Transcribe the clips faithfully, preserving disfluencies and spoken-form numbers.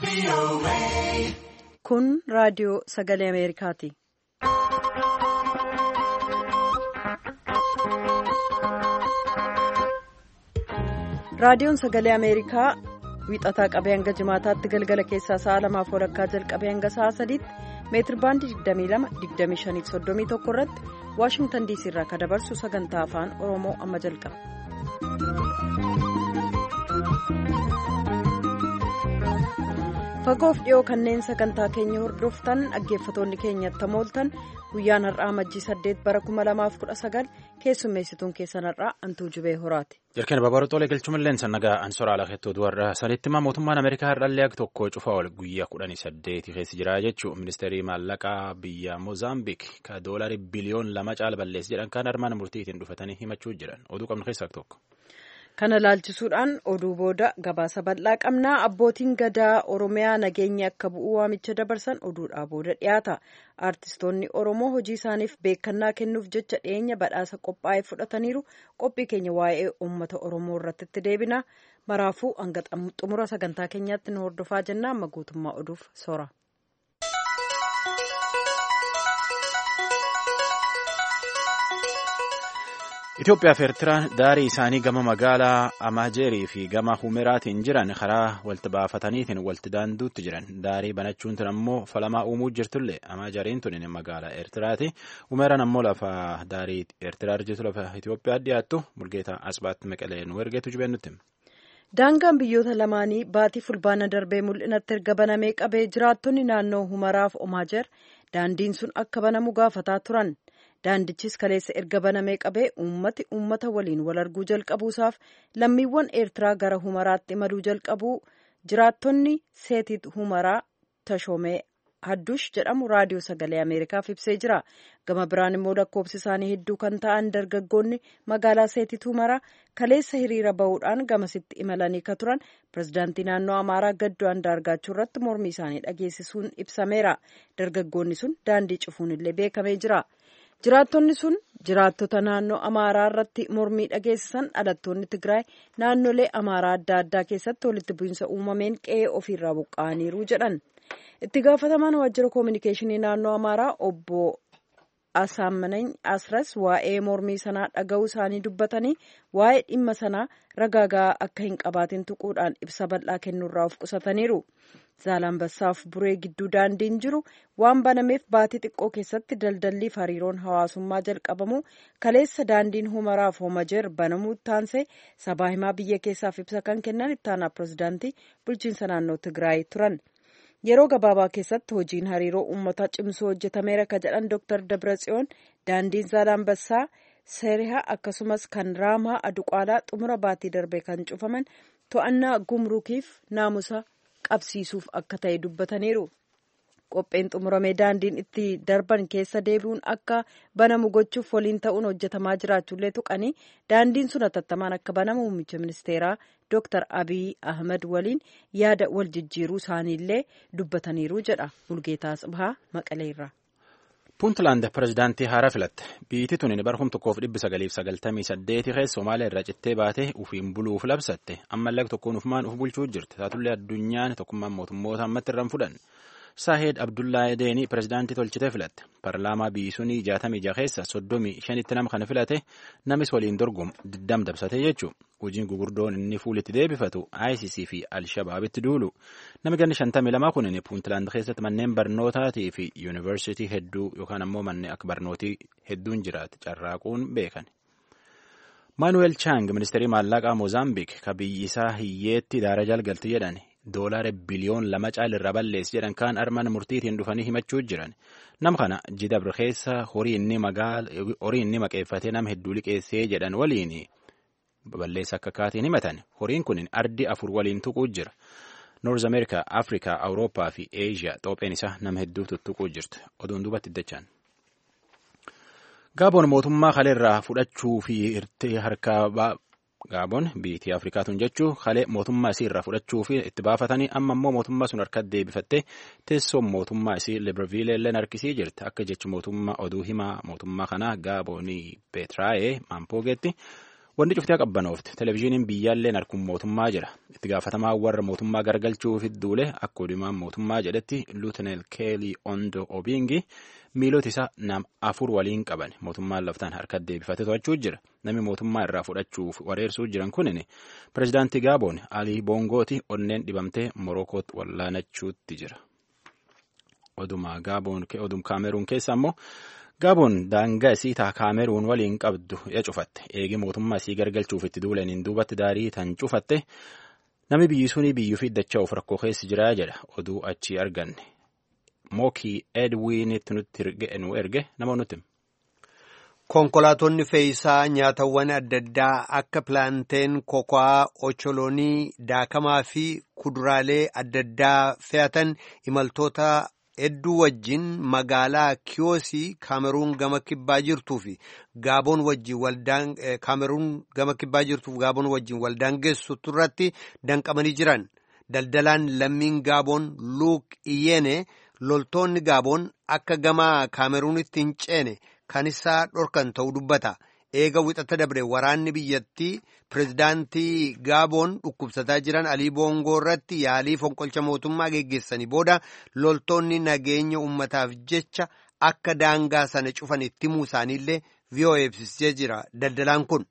Kun raadiyoo sagalee Ameerikaati. Raadiyoon sagalee Ameerikaa wiixataa qabee hanga jimaataatti galgala keessaa sa'a lamaaf walakkaa jalqabee hanga sa'a sadiitti meetir baandii digdamii lama digdamii shanii fi soddomii tokko irratti Waashingtan diisii irraa kan dabarsu sagantaa afaan Oromoo amma jalqaba. Fagoof dhiyoo kanneen sagantaa keenya hordoftan dhaggeeffatoonni keenyatti mooltan guyyaan har'aa majjii saddeet bara kuma lamaaf kudha sagal keessummeessituun keessan har'aa Antuu Jibee Horaati. Jarkeen Babaarootoolee galchumallee sannagaa Ansoraa Lakeettoo duwarraa sanitti mootummaan Ameerikaa har'allee tokko cufaa ol guyyaa kudhanii saddeeti keessa jira jechuun ministeerii maallaqaa biyya Moozaambiik ka doolarii biliyoon lama caala balleessi jedhan kan armaan murtiitiin dhufatanii himachuu jiran oduu qabnu keessaa tokko. Kana laalchisuudhaan oduu booda gabaasa bal'aa qabnaa abbootiin gadaa Oromiyaa nageenya akka bu'uu waamicha dabarsan oduudhaa booda dhiyaata. Aartistoonni Oromoo hojii isaaniif beekannaa kennuuf jecha dhiyeenya badhaasa qophaa'ee fudhataniiru. Qophii keenya waa'ee uummata Oromoo irratti itti deebina. Maraafuu hanga xumura sagantaa keenyaatti nu hordofaa jenna. Amma guutummaa oduuf soora. Itoophiyaa fi Eertiraan daarii isaanii gama magaalaa Amaajeerii fi gama Humeraatiin jiran karaa walti baafataniitiin walti daanduutti jiran. Daarii banachuun tun ammoo falamaa uumuu jirtullee Amaajeriin tun magaalaa Eertiraati. Humeraan ammoo lafa daarii Eertiraa jirtu lafa Itoophiyaa dhiyaattu Mulgeetaa Asbaatti Meqalee nu ergeetu jibeennutti. Daangaan biyyoota lamaanii baatii fulbaana darbee mul'inatti erga banamee qabee jiraattonni naannoo Humeraaf Amaajer daandiin sun akka banamu gaafataa turan. Daandichis kaleessa erga banamee qabee uummati uummata waliin wal arguu jalqabuusaaf lammiiwwan Eertiraa gara Humeraatti imaluu jalqabuu jiraattonni Seetit Humeraa Tashoomee Hadduush jedhamu raadiyoo sagalee Ameerikaaf ibsee jira. Gama biraan immoo lakkoofsi isaanii hedduu kan ta'an dargaggoonni magaalaa Seetit Humeraa kaleessa hiriira bahuudhaan gamasitti imalanii ka turan pirezidaantii naannoo Amaaraa Gaddoo Andaargaachuu irratti mormii isaanii dhageessisuun ibsameera. Dargaggoonni sun daandii cufuun illee beekamee jira. Jiraattonni sun jiraattota naannoo Amaaraa irratti mormii dhageessisan dhalattoonni Tigraay naannolee Amaaraa adda addaa keessatti walitti bu'iinsa uumameen qe'ee ofiirraa buqqa'aniiru jedhan. Itti gaafatamaan waajjira koominikeeshinii naannoo Amaaraa obbo Asaammanany Asras waa'ee mormii sanaa dhaga'uu isaanii dubbatanii waa'ee dhimma sanaa ragaa akka hin qabaatin tuquudhaan ibsa bal'aa kennuurraa of qusataniiru. Zaalambassaaf buree gidduu daandiin jiru waan banameef baatii xiqqoo keessatti daldalliif hariiroon hawaasummaa jalqabamu kaleessa daandiin Humeraaf Homajer banamuu taansee sabaa himaa biyya keessaaf ibsa kan kennan ittaanaa pirezidaantii bulchiinsa naannoo Tigraay turan. Yeroo gabaabaa keessatti hojiin hariiroo uummataa cimsuu hojjetameera ka jedhan Dooktar Dabratsiyoon daandiin Zaalambassaa Seerihaa akkasumas kan Raamaa Aduqaalaa xumura baatii darbee kan cufaman to'annaa gumruukiif naamusa qabsiisuuf akka ta'e dubbataniiru. Qopheen xumuramee daandiin itti darban keessa deebi'uun akka banamu gochuuf waliin ta'uun hojjetamaa jiraachuullee tuqanii daandiin sun hatattamaan akka banamu muummicha ministeeraa Dooktar Abiy Ahmed waliin yaada wal jijjiiruu isaaniillee dubbataniiru jedha Mulgeetaa Asbahaa Maqaleerraa. Puuntland pirezidaantii haaraa filatte. Biyyi tuni bara kuma tokkoof dhibba sagaliif sagaltamii saddeeti keessa Somaaliyaa irraa cittee baatee ufiin buluuf labsatte. Ammallee tokkoon ufumaan uf bulchuu jirti. Taatullee addunyaan tokkummaan mootummoota ammatti irraan fudhan. Saahed Abdullahi Deeni pirezidaantii tolchitee filatte. Paarlaamaa biyyi sunii jaatamii jaha keessa soddomii shanitti nama kana filate namis waliin dorgomu diddam dabsate jechuudha. Hojiin gugurdoon inni fuulitti deebifatu I C C fi Al-Shabaabitti duulu. Nami ganni shantamii lamaa kun Puuntland keessatti manneen barnootaatii fi yuunivarsiitii hedduu yookaan ammoo manneen akka barnootii hedduun jiraatu carraaquun beekan. Maanuweel Chaang ministeerii maallaqaa Moozaambiik ka biyyi isaa hiyyeetti daara jalgalti jedhan doolaara biliyoon lama caalirra balleessi jedhan kaan armaan murtiitiin dhufanii himachuu jiran. Nam kana jidabr keessa horii inni maqeeffatee nama hedduu liqeessee jedhan waliin balleessa akka kaatiin himatan. Horiin kun ardi afur waliin tuquu jira. Noorz Ameerikaa, Afrikaa, Awurooppaa fi Eeshiyaa xoopheen isaa nama hedduu tuttuquu jirti. Oduun duubatti iddachaan. Gaaboon mootummaa kaleerraa fudhachuu fi hirtee harkaa Gaaboon biyyi Afrikaatuun jechuu kalee mootummaa isii irraa fudhachuu fi itti baafatanii amma immoo mootummaa sun harkatti deebifattee teessoon mootummaa isii Libreville illee harkisii jirti. Akka jechi mootummaa oduu himaa mootummaa kanaa Gaaboonii Petraayee Mampoogeetti Wanni cuftee qabbanoofte televezyiiniin biyyaalleen harkuma mootummaa jira. Itti gaafatamaa warra mootummaa gargalchuuf duule akka odumaan mootummaa jedhetti Luuteneel Keelii Ondo Obingi miilota isaa nam afur waliin qaban mootummaan laftaan harka deebifate to'achuu jira. Namni mootummaa irraa fudhachuuf wareersuu jiran kunin pirezidaantii Gaaboon Alii Bongooti onneen dhibamtee Morokootti wallaanachuutti jira. Oduma Gaaboon odum Kaameruun keessa ammoo Gaaboon daangaa isii taa Kaameruun waliin qabdu ya cufatte eegi mootummaa isii gargalchuuf itti duulaniin duubatti daarii tan cufatte namni biyyi sunii biyyuu fi dachaa of rakkoo keessa jiraa jedha oduu achii arganne. Mookii Edwiinitti nutti nu erge nama nutti. Konkolaatonni fe'iisaa nyaatawwan adda addaa akka pilaanteen, kokaa, ocholoonii, daakamaa fi kuduraalee adda addaa fe'atan imaltoota hedduu wajjin magaalaa Kiyoosii Kaameruun gama kibbaa jirtuu fi Gaaboon wajjin waldaan Kaameruun gama kibbaa jirtuuf Gaaboon wajjin waldaan geessu irratti danqamanii jiran. Daldalaan lammiin Gaaboon Luuk Iyyene loltoonni Gaaboon akka gama Kaameruunitti hin ceene kan isaa dhorkan ta'uu dubbata. Eega wixata dabre waraanni biyyattii pirezidaantii Gaaboon dhukkubsataa jiran Alii Boongoo irratti yaalii fonqolcha mootummaa geggeessanii booda loltoonni nageenya ummataaf jecha akka daangaa sana cufan itti himuu isaaniillee V O A ibsisee jira. Daldalaan kun.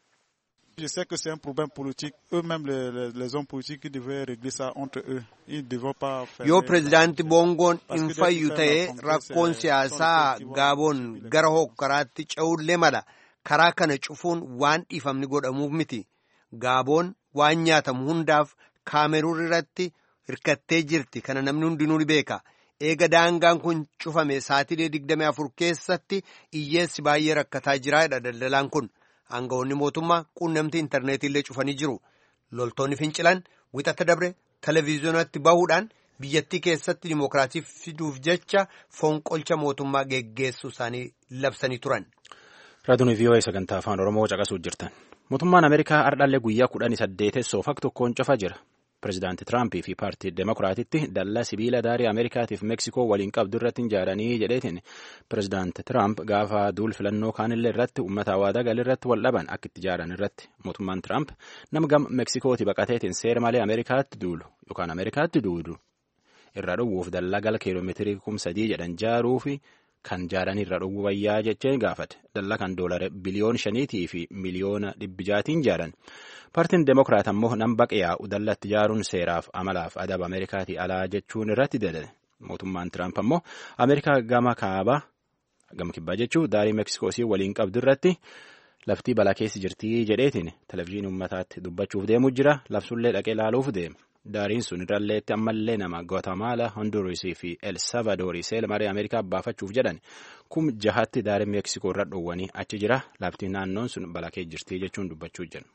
Je sais que c'est un problème politique. Eux-mêmes, les, les, les hommes politiques, qui devaient régler ça entre eux. Ils ne devaient pas faire... Yoo pirezidaantii Boongoon hin fayyu ta'ee rakkoon siyaasaa Gaaboon gara hokkaraatti ce'ullee mala. Karaa kana cufuun waan dhiifamni godhamuuf miti. Gaaboon waan nyaatamu hundaaf Kaameruun irratti hirkattee jirti. Kana namni hundinuu ni beeka. Eega daangaan kun cufame saatilee digdamii afur keessatti hiyyeessi baay'ee rakkataa jiraadha daldalaan kun. Aangawoonni mootummaa quunnamtii intarneetii illee cufanii jiru. Loltoonni fincilan wixata dabre televiziyoonatti bahuudhaan biyyattii keessatti dimookiraasii fiduuf jecha fonqolcha mootummaa geggeessuu isaanii labsanii turan. Raadiyoo V O A sagantaa afaan Oromoo caqasuu jirtan. Mootummaan Ameerikaa ardhallee guyyaa kudhanii saddeetessoof akka tokkoon cufa jira. Pireezidaantii Tiraampii fi paartii Demokiraatitti dallaa sibiila daarii Ameerikaatiif Meeksikoo waliin qabdu irratti ijaaranii jedheetiin pireezidaantii Tiraamp gaafa duul filannoo kaanillee irratti uummata hawaadaa galii irratti wal dhaban akka itti ijaaran irratti mootummaan Tiraamp nama gama Meeksikooti baqateetiin seera malee Ameerikaatti duulu yookaan Ameerikaatti duudu irra dhowwuuf dallaa gala kiiloomeetirii kum sadii jedhan jaaruu fi kan jaaran irra dhowwuu wayyaa jechee gaafate dallaa kan doolara biliyoon shaniitii fi miliyoona dhibbi jaatiin jaaran. Paartiin Demokiraat ammoo nam baqee yaa'u dallatti ijaaruun seeraaf amalaaf adaba Ameerikaatii alaa jechuun irratti dadale. Mootummaan Tiraamp ammoo Ameerikaa gama kaabaa gama kibbaa jechuun daarii Meeksikoosi waliin qabdu irratti laftii balaa keessa jirtii jedheetiin televezyiinii uummataatti dubbachuuf deemuu jira. Labsullee dhaqee ilaaluuf deema. Daariin sun irralleetti ammallee nama Guatemala, Honduras fi El Salvador seera marii Ameerikaa baafachuuf jedhan kum jahatti daarii Meeksikoo irra dhoowwanii achi jira. Laftiin naannoon sun balaa keessa jirtii jechuun dubbachuu jiru.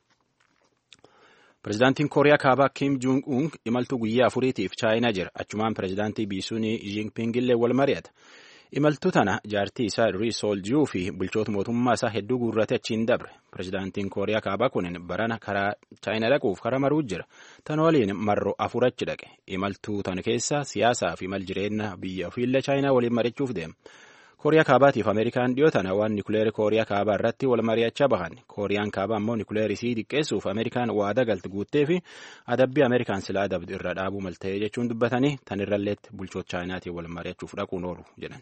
Pireezidaantiin Kooriyaa Kaabaa Kim Jong-un imaltuu guyyaa afuriitiif Chaayinaa jira. Achumaan pireezidaantii Biisuunii Jinping illee wal mari'ata. Imaltuu tana jaartii isaa Ri Sool-juu fi bulchoota mootummaa isaa hedduu guurrate achiin dabre. Pireezidaantiin Kooriyaa Kaabaa kun barana karaa Chaayinaa dhaquuf karaa maruu jira. Tan waliin marroo afur achi dhaqe. Imaltuu tana keessa siyaasaa fi mal jireenya biyya ofiillee Chaayinaa waliin mari'achuuf deema. Kooriyaa Kaabaatiif Ameerikaan dhiyoo tana waan nikuleerii Kooriyaa Kaabaa irratti wal mari'achaa bahan. Kooriyaan Kaabaa ammoo nikuleerii isii xiqqeessuuf Ameerikaan waada galti guuttee fi adabbii Ameerikaan silaa adabdu irra dhaabuu malta'ee jechuun dubbatanii tan irralleetti bulchoota Chaayinaatiin wal mari'achuuf dhaquun oolu jedhan.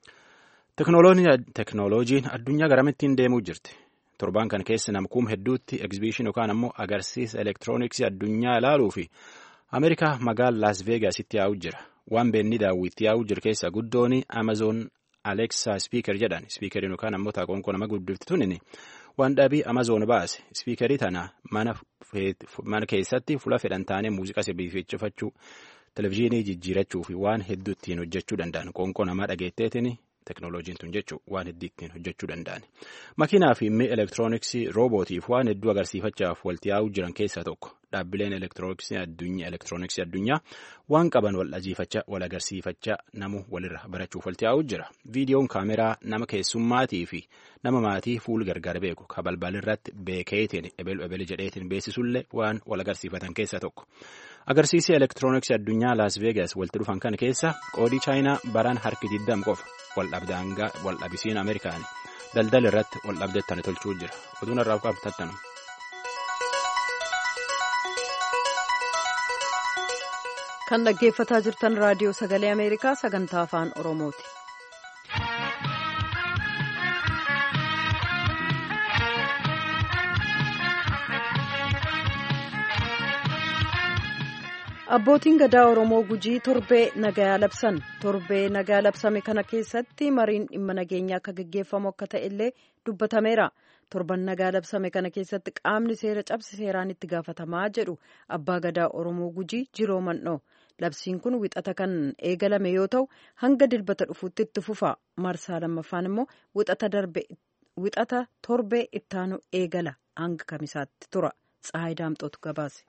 Teknooloojiin addunyaa garamittiin deemuu jirti. Torbaan kan keessa namkuum hedduutti egzibiishin yookaan ammoo agarsiisa elektirooniksii addunyaa ilaaluu fi Ameerikaa magaalaa Las Veegasitti yaa'uu jira. Waan beenni daawwitti yaa'uu jiru keessa guddoon Amazoon Alexa Speaker jedhan. Speakeriin yookaan ammoo taaqonqoo nama guddifti tunin waan dhaabii Amazoon baase. Speakerii tana mana keessatti fuula fedhan taanee muuziqaa sirbisiifachuu, televezyiinii jijjiirachuu fi waan hedduu ittiin hojjechuu danda'an. Qoonqoo namaa dhageetteetiin teknooloojiin tun jechuun waan hedduu ittiin hojjechuu danda'an. Makiinaa fi mi'a elektirooniksii roobootiif waan hedduu agarsiifachaaf walti yaa'uu jiran keessaa tokko. Dhaabbileen elektirooniksii addunyaa elektirooniksii addunyaa waan qaban wal ajiifachaa wal agarsiifachaa namu walirra barachuuf walti yaa'uu jira. Viidiyoon kaameraa nama keessummaatii fi nama maatii fuul gargar beeku ka balbalirratti beekeetiin ebelu ebele jedheetiin beeksisullee waan wal agarsiifatan keessaa tokko. Agarsiisii elektirooniksii addunyaa Las Vegas walti dhufan kan keessa qoodii Chaayinaa baraan harki digdam qofa wal dhabdaangaa wal dhabisiin Ameerikaani daldala irratti wal dhabdeettani tolchuu jira. Oduun irraa qabtattanu. Kan dhaggeeffataa jirtan raadiyoo sagalee Ameerikaa sagantaa afaan Oromooti. Abbootiin gadaa Oromoo Gujii torbee nagaa labsan. Torbee nagaa labsame kana keessatti mariin dhimma nageenyaa akka gaggeeffamu akka ta'e illee dubbatameera. Torban nagaa labsame kana keessatti qaamni seera cabse seeraan itti gaafatamaa jedhu abbaa gadaa Oromoo Gujii Jiroo Mandhoo. Labsiin kun wixata kan eegalame yoo ta'u hanga dilbata dhufuutti itti fufa. Marsaa lammaffaan immoo wixata torbee ittaanu eegala hanga kamisaatti tura. Tsahaay Daamxootu gabaase.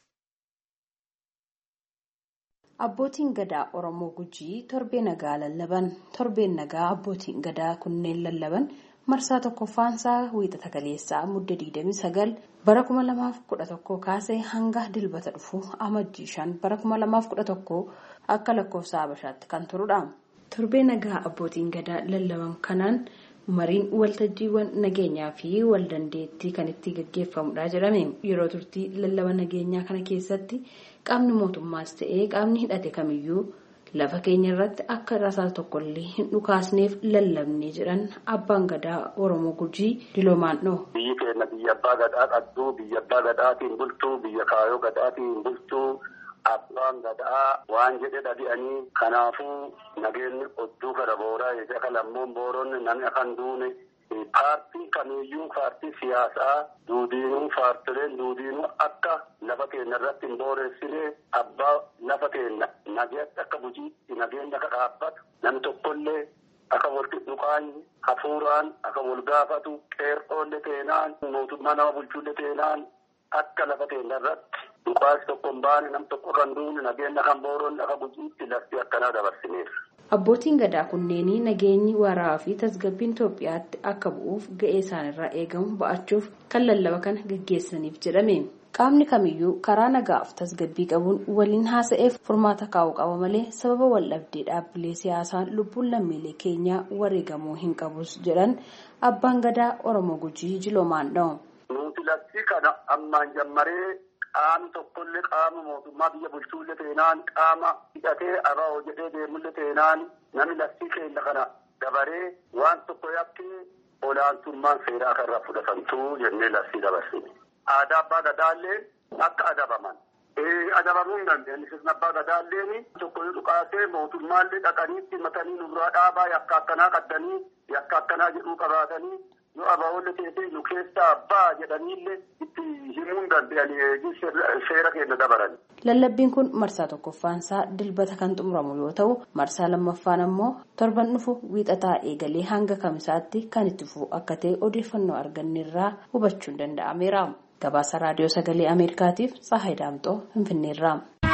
Abbootiin gadaa Oromoo Gujii torbee nagaa lallaban. Torbeen nagaa abbootiin gadaa kunneen lallaban marsaa tokkoffaansaa wiixata kaleessaa mudda digdamii sagal bara kuma lamaaf kudha tokko kaasee hanga dilbata dhufu amajjii shan bara kuma lamaaf kudha tokko akka lakkoofsa Habashaatti kan turudha. Torbee nagaa abbootiin gadaa lallaban kanaan mariin waltajjiiwwan nageenyaa fi waldandeettii kan itti gaggeeffamudha jedhame. Yeroo turtii lallaba nageenyaa kana keessatti qaamni mootummaas ta'ee qaamni hidhate kamiyyuu lafa keenya irratti akka rasaasa tokkollee hin dhukaasneef lallabnee jedhan abbaan gadaa Oromoo Gujii Jiroo Mandhoo. Biyyi keenya biyya abbaa gadaa qabdu, biyya abbaa gadaatiin bultuu, biyya kaayoo gadaatiin bultuu, abbaan gadaa waan jedhe dhabi'anii kanaafuu nageenyi odduu kana booraa eega kalammoon booronni namni akan duune. Paartiin kamiyyuu paartii siyaasaa duudiinuu paartileen duudiinuu akka lafa keenya irratti hin booreessine abbaa lafa keenya nageenya akka Gujiitti nageenya akka dhaabbatu namni tokkollee akka wal dhuqaanyi hafuuraan akka wal gaafatu qeerroolle teenaan mootummaa nama bulchuulle teenaan akka lafa keenya irratti dhuqaas tokko hin baane nam tokko kan duune nageenya kan booroonni akka Gujiitti lafti akkanaa dabarsineef. Abbootiin gadaa kunneenii nageenyi waaraa fi tasgabbiin Itoophiyaatti akka bu'uuf ga'ee isaanirraa eegamu ba'achuuf kan lallaba kana gaggeessaniif jedhame. Qaamni kamiyyuu karaa nagaaf tasgabbii qabuun waliin haasa'eef furmaata kaa'uu qaba malee sababa waldhabdee dhaabbilee siyaasaan lubbuun lammiilee keenyaa wareegamuu hin qabus jedhan abbaan gadaa Oromoo Gujii Jiroo Mandhoo. Nuti labsii kana ammaan jammaree. Qaamni tokkollee qaama mootummaa biyya bulchuullee teenaan qaama hidhatee aba'oo jedhee deemullee teenaan namni labsii keenya kana dabaree waan tokko yakkee olaantummaan seeraa kanarraa fudhatamtuu jennee labsii dabarsine. Aadaa abbaa gadaallee akka adabaman. Adabamuu hin dandeenye sirna abbaa gadaallee tokko yoo dhukaasee mootummaallee dhaqaniitti matanii nurraa dhaabaa yakka akkanaa qaddanii yakka akkanaa jedhuu qabaatanii. Yoo abaa'oollee teessee nu keessaa abbaa jedhaniillee itti himuu hin dandeenye seera keenya dabaran. Lallabbiin kun marsaa tokkoffaansaa dilbata kan xumuramu yoo ta'u marsaa lammaffaan ammoo torban dhufu wiixataa eegalee hanga kamisaatti kan itti fufu akka ta'e odeeffannoo arganneerraa hubachuun danda'ameera. Gabaasa raadiyoo sagalee Ameerikaatiif Tsahaay Daamxoo Finfinneerraa.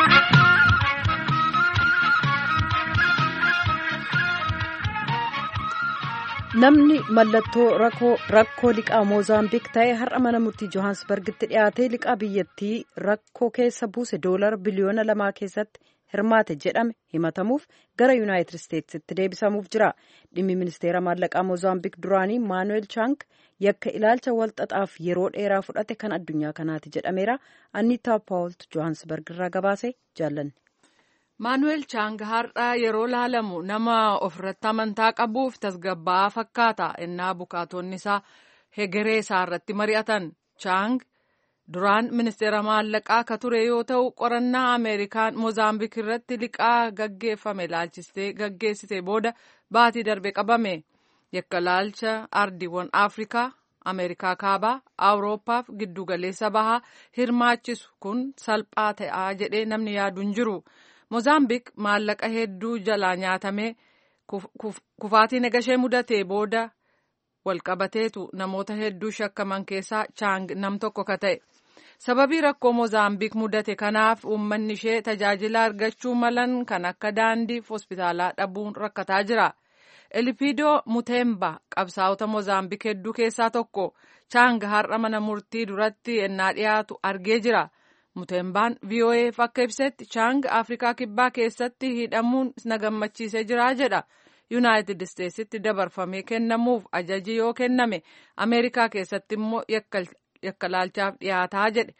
Namni mallattoo rakkoo liqaa Moozaambiik ta'e har'a mana murtii Johannesburgitti dhiyaatee liqaa biyyattii rakkoo keessa buuse doolara biliyoona lamaa keessatti hirmaate jedhame himatamuuf gara Yuunaayitid Isteetsitti deebisamuuf jira. Dhimmi ministeera maallaqaa Moozaambiik duraanii Maanuweel Chaang yakka ilaalcha walxaxaaf yeroo dheeraa fudhate kan addunyaa kanaati jedhameera. Anniitaa Paawultu Johannesburg irraa gabaase jaallanne. Maanuweel Chaang har'a yeroo laalamu nama ofirratti amantaa qabuuf tasgabbaa'aa fakkaata. Innaa bukaatonni isaa hegeree isaa irratti mari'atan. Chaang duraan ministeera maallaqaa ka ture yoo ta'u qorannaa Ameerikaan Moozaambiik irratti liqaa gaggeeffame ilaalchistee gaggeessite booda baatii darbe qabame. Yakka ilaalcha ardiiwwan Afrikaa, Ameerikaa kaabaa, Awuroopaaf giddugaleessa bahaa hirmaachisu kun salphaa ta'aa jedhee namni yaadu hin jiru. Moozaambiik maallaqa hedduu jalaa nyaatamee kufaatii nagashee mudatee booda walqabateetu namoota hedduu shakkaman keessaa Chaang nam tokko ka ta'e. Sababii rakkoo Moozaambiik mudate kanaaf uummanni ishee tajaajila argachuu malan kan akka daandiif hospitaalaa dhabuun rakkataa jira. Elpiidoo Muteemba qabsaa'ota Moozaambiik hedduu keessaa tokko. Chaang har'a mana murtii duratti ennaa dhiyaatu argee jira. Muteembaan V O A'f akka ibsetti Chaang Afrikaa Kibbaa keessatti hidhamuun na gammachiisee jira jedha. Yuunaayitid Isteetsitti dabarfamee kennamuuf ajaji yoo kenname Ameerikaa keessatti immoo yakka laalchaaf dhiyaataa jedhe.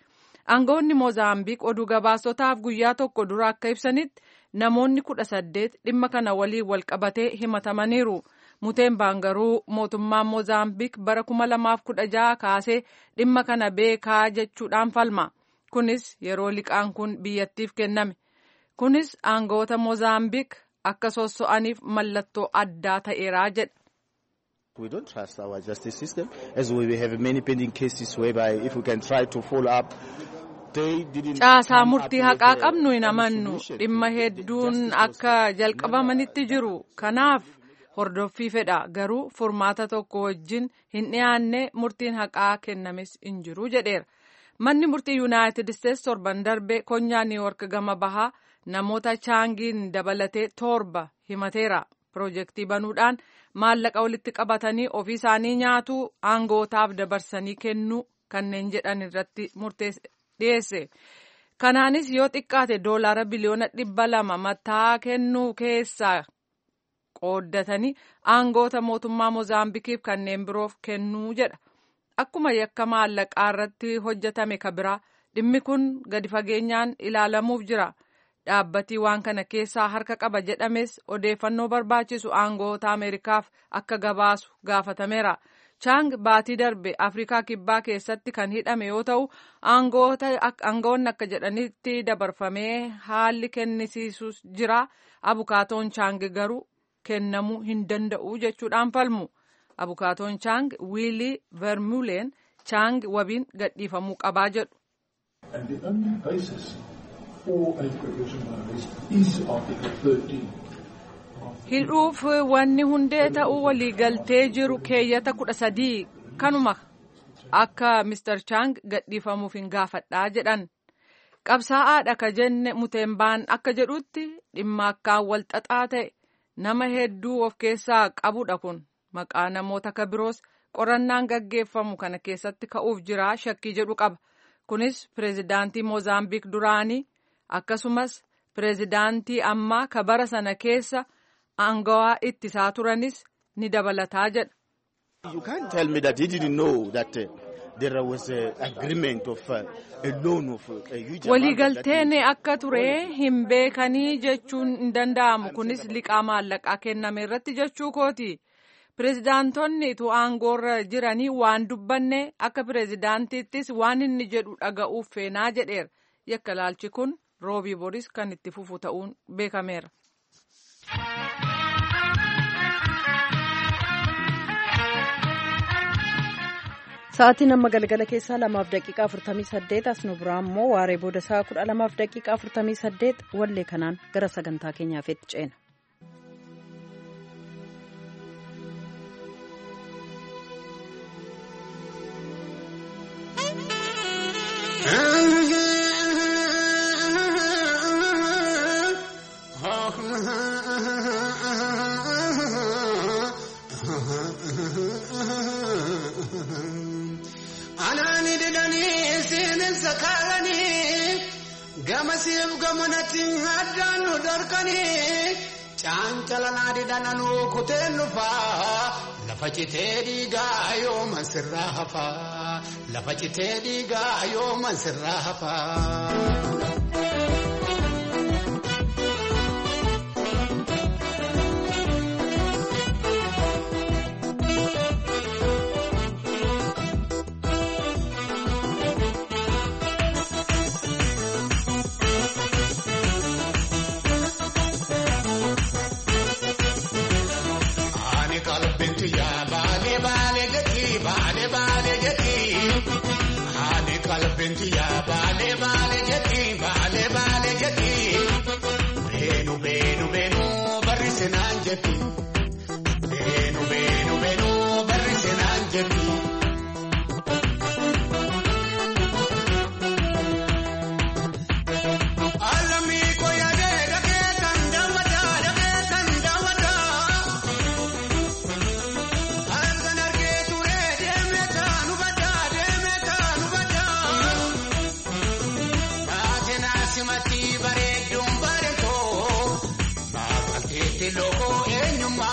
Aangawoonni Moozaambiik oduu gabaasotaaf guyyaa tokko dura akka ibsanitti namoonni kudha saddeet dhimma kana waliin wal qabatee himatamaniiru. Muteembaan garuu mootummaan Moozaambiik bara kuma lamaaf kudha jaha kaasee dhimma kana beekaa jechuudhaan falma. Kunis yeroo liqaan kun biyyattiif kenname. Kunis aangawoota Moozaambiik akka sosso'aniif mallattoo addaa ta'eera jedha. We don't trust our justice system as we have many pending cases whereby if we can try to follow up. Caasaa murtii haqaa qabnu hin amannu. Dhimma hedduun akka jalqabamanitti jiru. Kanaaf hordoffii fedha. Garuu furmaata tokko wajjin hin dhiyaanne murtiin haqaa kennames hin jiru jedheera. Manni murtii Yuunaayitid Isteetsi torban darbe konyaa Niiwuork gama bahaa namoota chaangiin dabalatee torba himateera. Piroojeektii banuudhaan maallaqa walitti qabatanii ofii isaanii nyaatu aangootaaf dabarsanii kennuu kanneen jedhan irratti murteesse. dhiyeesse. Kanaanis yoo xiqqaate doolaara biliyoona dhibba lama mataa kennuu keessaa qooddatanii aangoota mootummaa Moozaambikiif kanneen biroof kennuu jedha. Akkuma yakka maallaqaa irratti hojjetame kabiraa dhimmi kun gadi fageenyaan ilaalamuuf jira. Dhaabbatii waan kana keessaa harka qaba jedhames odeeffannoo barbaachisu aangoota Ameerikaaf akka gabaasu gaafatameera. Chaang baatii darbe Afrikaa Kibbaa keessatti kan hidhame yoo ta'u aangoonni akka jedhanitti dabarfamee haalli kennisiisus jira. Abukaatoon Chaang garuu kennamuu hin danda'u jechuudhaan falmu. Abukaatoon Chaang Wiilii Vermuuleen Chaang wabiin gadhiifamuu qabaa jedhu. Hidhuuf wanni hundee ta'uu waliigaltee jiru keeyyata kudha sadii kanuma akka mister Chaang gadhiifamuuf hin gaafadhaa jedhan. Qabsaa'aadha ka jenne Muteembaan akka jedhutti dhimma akkaan wal xaxaa ta'e nama hedduu of keessaa qabudha kun. Maqaa namoota ka biroos qorannaan gaggeeffamu kana keessatti ka'uuf jira shakkii jedhu qaba. Kunis pireezidaantii Moozaambiik duraanii akkasumas pireezidaantii ammaa ka bara sana keessa aangawaa ittisaa turanis ni dabalataa jedha. You can't tell me that he didn't know that uh, there was an agreement of uh, a loan of a huge waliigalteen akka ture hin beekanii jechuun hin danda'amu. Kunis liqaa maallaqaa kenname irratti jechuu kooti. Pireezidaantonni tu aangoorra jiranii waan dubbanne akka pireezidaantiittis waan inni jedhu dhaga'uuf feenaa jedheera. Yakka laalchi kun roobii boris kan itti fufu ta'uun beekameera. Sa'aatiin amma galgala keessaa lamaaf daqiiqaa afurtamii saddeet as nu biraa immoo waaree booda sa'a kudha lamaaf daqiiqaa afurtamii saddeet wallee kanaan gara sagantaa keenyaaf itti ceena. Gamasiif gamanatti addaan nu dorkanii caancalanaa didhananuu kuteen dhufaa lafa citee dhiigaa yooma sirraa hafaa lafa citee dhiigaa yooma sirraa hafaa. Bintiya baale baale jeti baale baale jeti beenu beenu beenu barrisenaan jeti beenu beenu beenu barrisenaan jeti. Alamii koyadee dhagee kan daawwataa dhagee kan daawwataa halkan argee turee deemee taanu badaa deemee taanu badaa. Simati bareedduun bareedoo maqalteetti lookoo eenyummaa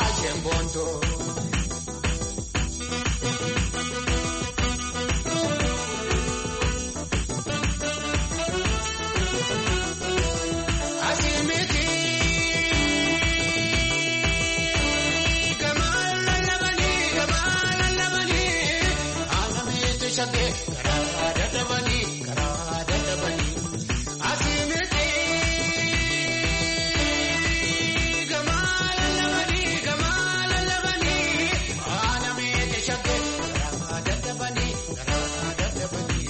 shagee garaa dadhabanii garaa dadhabanii asii miti gamaa lallabanii gamaa lallabanii haala meeqe shagee garaa dadhabanii garaa dadhabanii.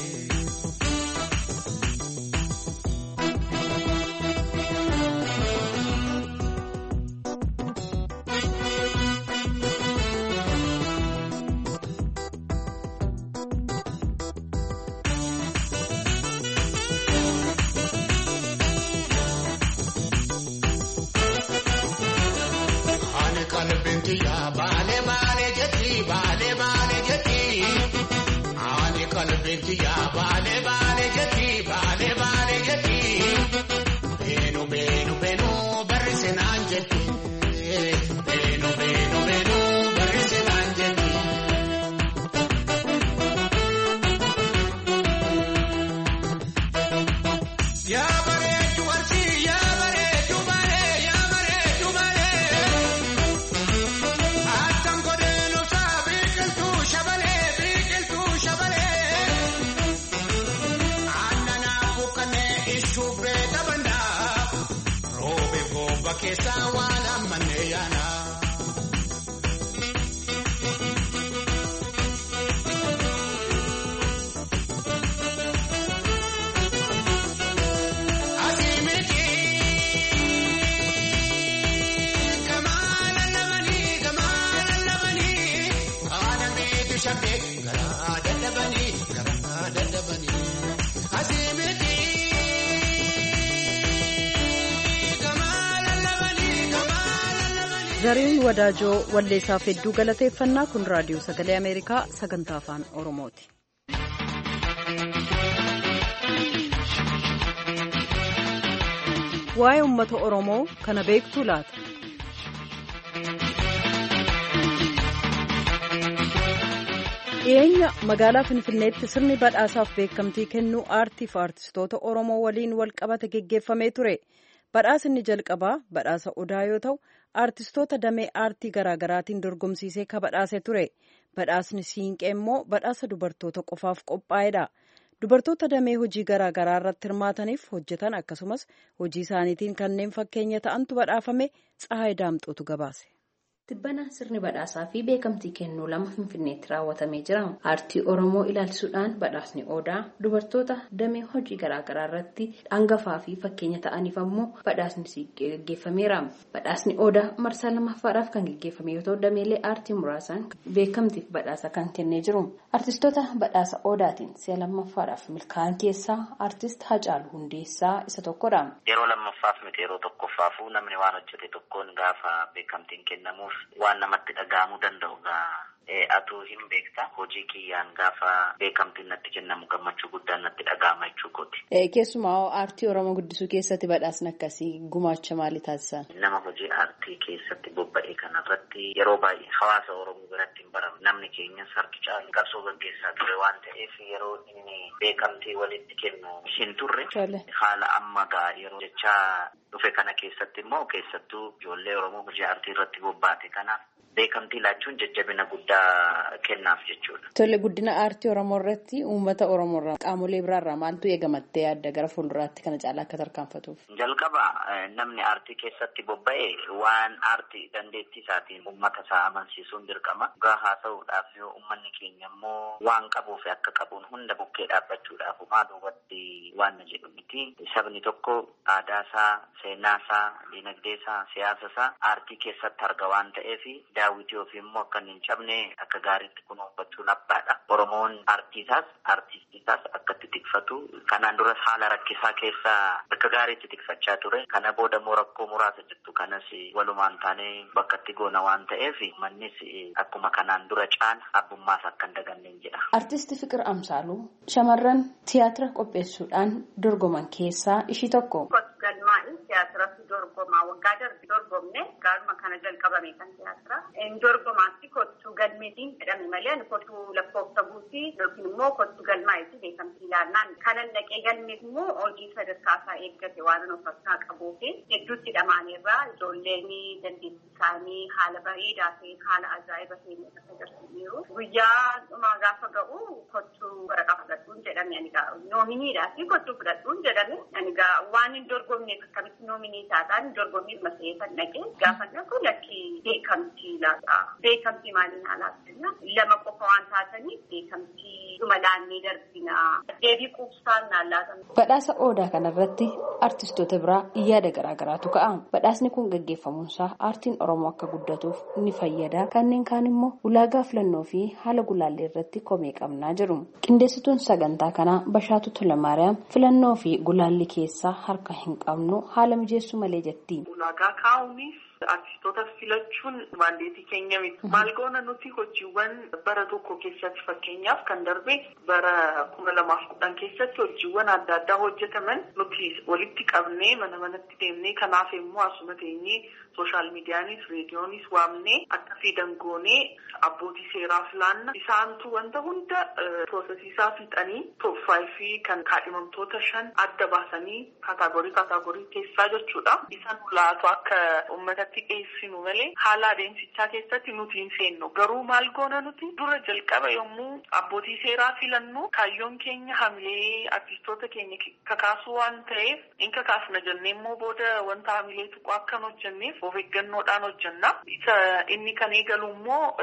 Ya baale baale jeti baale baale jeti aani qalbinti ya baale baale jeti baale baale jeti beenu beenu beenu barrisinaan jeti beenu beenu beenu barrisinaan jeti ya bareedu arsi ya bareedu baale ya bareedu baale keessa waan ammanee yaana. Asii miti gamaa lallabanii gamaa lallabanii haala miitu shakkee garaa dadhabanii garaa dadhabanii asii miti. Zariin Wadaajoo walleessaaf hedduu galateeffannaa. Kun raadiyoo sagalee Ameerikaa sagantaa afaan Oromooti. Waa'ee uummata Oromoo kana beektuu laata? Dhiyeenya magaalaa Finfinneetti sirni badhaasaaf beekamtii kennuu aartii fi aartistoota Oromoo waliin wal qabate geggeeffamee ture. Badhaasni jalqabaa badhaasa Odaa yoo ta'u, aartistoota damee aartii garaagaraatiin dorgomsiisee ka badhaase ture. Badhaasni Siinqee immoo badhaasa dubartoota qofaaf qophaa'edha. Dubartoota damee hojii garaagaraa irratti hirmaataniif hojjetan akkasumas hojii isaaniitiin kanneen fakkeenya ta'antu badhaafame. Tsahaay Daamxootu gabaase. Tibbana sirni badhaasaa fi beekamtii kennuu lama Finfinneetti raawwatamee jira. Aartii Oromoo ilaalchisuudhaan badhaasni Odaa dubartoota damee hojii garaagaraa irratti hangafaa fi fakkeenya ta'aniif ammoo badhaasni Siinqee gaggeeffameera. Badhaasni Odaa marsaa lammaffaadhaaf kan gaggeeffame yoo ta'u, dameelee aartii muraasaan beekamtiif badhaasa kan kennee jiru. Aartistoota badhaasa Odaatiin si'a lammaffaadhaaf milkaa'an keessaa aartist Hacaaluu Hundeessaa isa tokkodha. Yeroo lammaffaaf miti yeroo tokkoffaafuu namni waan hojjete tokkoon gaafa beekamtiin kennamu waan namatti dhaga'amuu danda'u gaa atuu hin beekta hojii kiyyaan gaafa beekamtiin natti kennamu gammachuu guddaan natti dhaga'ama jechuu kooti. Keessumaa aartii Oromoo guddisuu keessatti badhaasni akkasii gumaacha maalii taasisan? Nama hojii aartii keessatti bobba'e kanarratti yeroo baay'ee hawaasa Oromoo biratti hin baramu. Namni keenya harki caalu qabsoo gaggeessaa ture waan ta'eef yeroo inni beekamtii walitti kennu hin turre haala amma gaa yeroo jechaa dhufe kana keessatti immoo keessattuu ijoollee Oromoo hojii aartii irratti bobbaate kanaaf beekamtii laachuun jajjabina guddaa kennaaf jechuudha. Tole, guddina aartii Oromoo irratti uummata Oromoo irraa qaamolee biraarraa maaltu eegamattee yaadda gara fuulduraatti kana caalaa akka tarkaanfatuuf? Jalqaba namni aartii keessatti bobba'e waan aartii dandeettii isaatiin uummata isaa amansiisuun dirqama. Dhugaa haa ta'uudhaaf yoo uummanni keenya immoo waan qabuuf akka qabuun hunda bukkee dhaabbachuudhaaf maa duubatti waan na jedhu miti. Sabni tokko aadaa isaa, seenaa isaa, dinagdee isaa, siyaasa isaa aartii keessatti arga waan ta'eef daawwitii ofii immoo akka hin cabne akka gaariitti kunuunfachuun abbaadha. Oromoon aartiisaas aartistiisaas akka itti tikfatu kanaan duras haala rakkisaa keessaa akka gaariitti tikfachaa ture. Kana booda immoo rakkoo muraasa jettu kanas walumaan taanee bakka itti goona waan ta'eef mannis akkuma kanaan dura caala abbummaas akka hin daganneen jedha. Artisti Fiqir Amsaaluu shamarran tiyaatira qopheessuudhaan dorgoman keessaa ishii tokko. Galmaa'in tiyaatiraatu dorgomaa waggaa darbe dorgomne gaaruma kana jalqabame kan tiyaatira. Inni dorgomaatti kottu galmeetiin jedhame malee kottu lakkoofsa buusii yookiin immoo kottu galmaa'itti beekamtii ilaannaan kanan dhaqee galmeet immoo hojii sadarkaasaa eeggate waan of harkaa qabuu fi hedduutti dhamaaneerraa ijoolleen dandeettii isaanii haala bareedaa ta'e haala ajaa'iba ta'een agarsiisaniiru. Guyyaa dhumaa gaafa ga'u kottu waraqaa fudhadhuun jedhame anigaa noominiidhaa fi kottu fudhadhuun jedhame anigaa waan hin dorgomneef akkamitti noominii taataan dorgommiif masee kan dhaqee gaafa dhaqu lakkii beekamtii laata. Beekamtii maaliin alaabsina lama qofa waan taataniif beekamtii dhuma laannee darbina deebii quubsaan naallaatam. Badhaasa Odaa kanarratti artistoota biraa yaada garaagaraatu ka'a. Badhaasni kun gaggeeffamuunsaa aartiin Oromoo akka guddatuuf ni fayyada. Kanneen kaan immoo ulaagaa filannoo fi haala gulaallee irratti komee qabnaa jiru. Qindeessituun sagantaa kanaa Bashaatu Tolamaariyaam filannoo fi gulaalli keessaa harka hin qabnu haala mijeessuu malee jetti. Ulaagaa kaa'uunis artistoota filachuun maandeetii keenya miti. Maal goona nuti hojiiwwan bara tokko keessatti fakkeenyaaf kan darbe bara kuma lamaaf kudhan keessatti hojiiwwan adda addaa hojjetaman nuti walitti qabnee mana manatti deemnee kanaaf immoo asuma teenyee sooshaal miidiyaanis reediyoonis waamnee akkasii dangoonee abbootii seeraa filaanna isaantu wanta hunda piroosesiisaa fixanii tooffaayii kan kaadhimamtoota shan adda baasanii kaataagorii kaataagorii keessaa jechuudha. Isaan laatu akka uummata dhiyeessinu malee haala adeemsichaa keessatti nuti hin seennu. Garuu maal goona nuti dura jalqaba yommuu abbootii seeraa filannu kaayyoon keenya hamilee artistoota keenya kakaasuu waan ta'eef in kakaasna jennee immoo booda wanta hamilee tuqu akka hin hojjenneef of eeggannoodhaan hojjenna. Isa inni kan eegalu immoo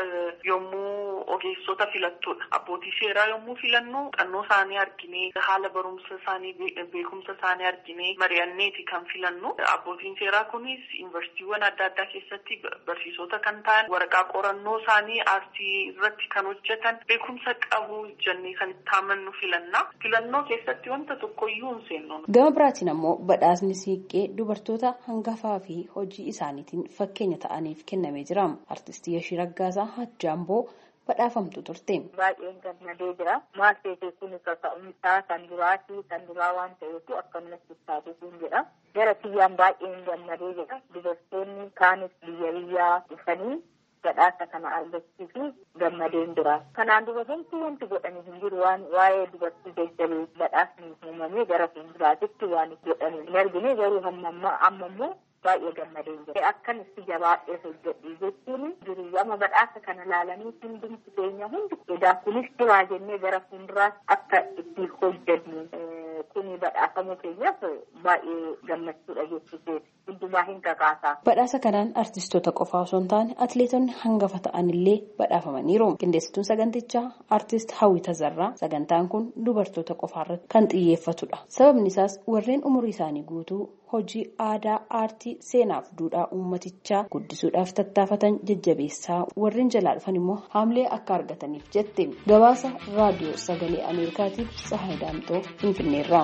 yommuu ogeessota filattudha. Abbootii seeraa yommuu filannu xannoo isaanii arginee haala barumsa isaanii beekumsa isaanii arginee mari'anneeti kan filannu. Abbootiin seeraa kunis yuunivarsiitiiwwan adda addaa keessatti barsiisota kan ta'an waraqaa qorannoo isaanii aartii irratti kan hojjetan beekumsa qabu jennee kan itti amannu filanna. Filannoo keessatti wanta tokkoyyuu hin seennu. Gama biraatiin ammoo badhaasni siiqqee dubartoota hangafaa fi hojii isaaniitiin fakkeenya ta'aniif kennamee jira. Artistii Yashii Raggaasaa Hajjaamboo badhaafamtu turte. Baay'een gammadee jira. Maal ta'e kun kaka'umsaa kan duraatii kan duraa waan ta'eef akkasumas ibsaatuun jedha. Gara kiyyaan baay'een gammadee jira. Dubartoonni kaanis biyya biyyaa dhufanii badhaasa kana argachuuf gammadeen jira. Kanaan dura wanti godhanii hin jiru waan waa'ee dubartii jajjabee badhaasni uumamee gara fuulduraatti waan godhanii hin argine garuu amma ammoo baay'ee gammadeen jira. Akkan itti jabaadhee hojjedhu jechuun jiru amma badhaasa kana laalanii hundumti keenya hundi edaa kunis jiraa jennee gara fuulduraatti akka itti hojjennu kuni badhaasamuu keenyaaf baay'ee gammachuudha jechuudha. Hundumaa hin kakaasaa. Badhaasa kanaan artistoota qofaa osoo hin taane atileetonni hangafa ta'anillee badhaafamaniiru. Qindeessituun sagantichaa artist Hawwii Tazarraa sagantaan kun dubartoota qofaarratti kan xiyyeeffatudha. Sababni isaas warreen umurii isaanii guutuu hojii aadaa aartii seenaaf duudhaa uummatichaa guddisuudhaaf tattaafatan jajjabeessaa warreen jalaa dhufan immoo haamlee akka argataniif jette. Gabaasa raadiyoo sagalee Ameerikaatiif Tsahaay Daamxoo Finfinneerraa.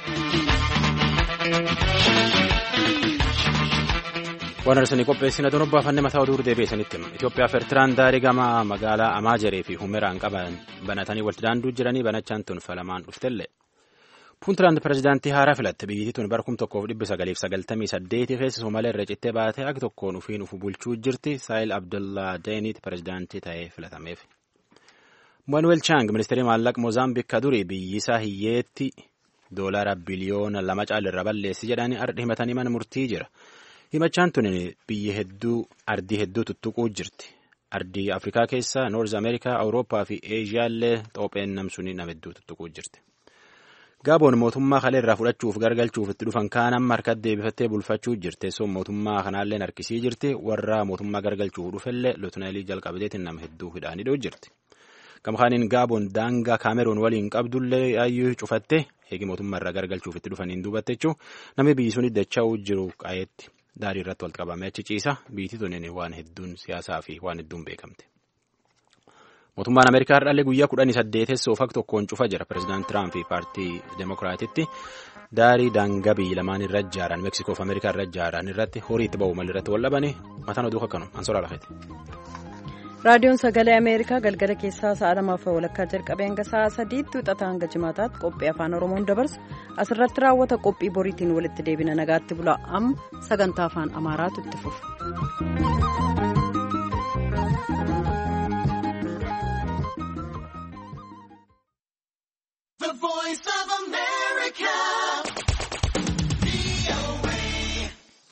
Waan arsanii qopheessina doon obbaafanne mataa oduu deebiisanitti Itoophiyaa fi Eertiraan daarii gama magaalaa Amaajeree fi Humeraan qaban banatanii walitti daanduu jiranii banachaan tun falamaan dhuftellee. Puuntland pirezidaantii haaraa filatte biyyattii tun bara kuma tokkoof dhibba sagaliif sagaltamii saddeetii keessa Soomalee irra cittee baatee akka tokkoon ufiin ufu bulchuu jirti. Saayil Abdullaa Deeniit pirezidaantii ta'ee filatameef. Manuel Chang ministeerri maallaqa Moozaambiik durii biyyisaa hiyyeetti doolaara biliyoona lama caalirra balleessi jedhanii ardi himatanii mana murtii jira. Himachaan tun biyya hedduu ardii hedduu tuttuquu jirti. Ardii Afrikaa keessaa Noorz Ameerikaa, Awurooppaa fi Eeshiyaallee xoopheen namsuun nama hedduu tuttuquu jirti. Gaaboon mootummaa kalee irraa fudhachuuf gargalchuuf itti dhufan kaan amma harkatti deebifattee bulfachuu jirti. Soon mootummaa kanaallee harkisii jirti. Warra mootummaa gargalchuuf dhufellee Lootinaalii jalqabateetiin nama hedduu hidhaanii jirti. Gamkaaniin Gaaboon daangaa Kaameroon waliin qabdullee yaayyuu cufatte eegi mootummaa irraa gargalchuuf itti dhufaniin duubatte jechuun namni biyyi sun dacha'uu jiru qaa'eetti. Daarii irratti walitti qabamee achi ciisa. Biyyi tun waan hedduun siyaasaa fi waan hedduun beekamte. Mootummaan Ameerikaa har'aallee guyyaa kudhanii saddeetessoo fak tokkoon cufa jira. Pireezidaant Tiraamp fi paartii Demokiraatitti daarii daangaa biyyi lamaan irra ijaaran Meeksikoo fi Ameerikaa irra ijaaran irratti horii itti ba'u malirratti wal dhabanii mataan oduu akkanuma ansoraa lafeeti. raadiyoon sagalee ameerikaa galgala keessaa sa'a lamaaf walakkaa jalqabee hanga sa'a sadiitti wixataa hanga jimaataatti qophii afaan oromoon dabarsu asirratti raawwata. qophii boriitiin walitti deebina nagaatti bula. amma sagantaa afaan amaaraatu itti fufa.